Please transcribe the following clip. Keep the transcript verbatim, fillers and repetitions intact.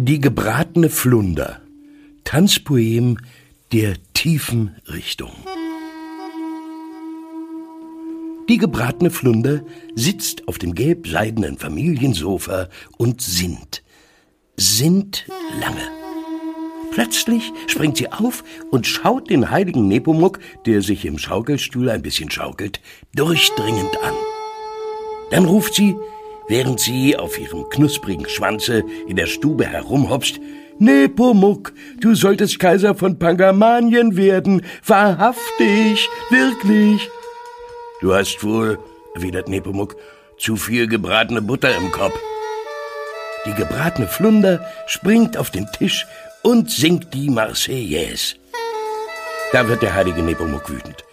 Die gebratene Flunder. Tanzpoem der tiefen Richtung. Die gebratene Flunder sitzt auf dem gelb-seidenen Familiensofa und sinnt. Sinnt lange. Plötzlich springt sie auf und schaut den heiligen Nepomuk, der sich im Schaukelstuhl ein bisschen schaukelt, durchdringend an. Dann ruft sie, während sie auf ihrem knusprigen Schwanze in der Stube herumhopst: Nepomuk, du solltest Kaiser von Pangermanien werden, wahrhaftig, wirklich. Du hast wohl, erwidert Nepomuk, zu viel gebratene Butter im Kopf. Die gebratene Flunder springt auf den Tisch und singt die Marseillaise. Da wird der heilige Nepomuk wütend.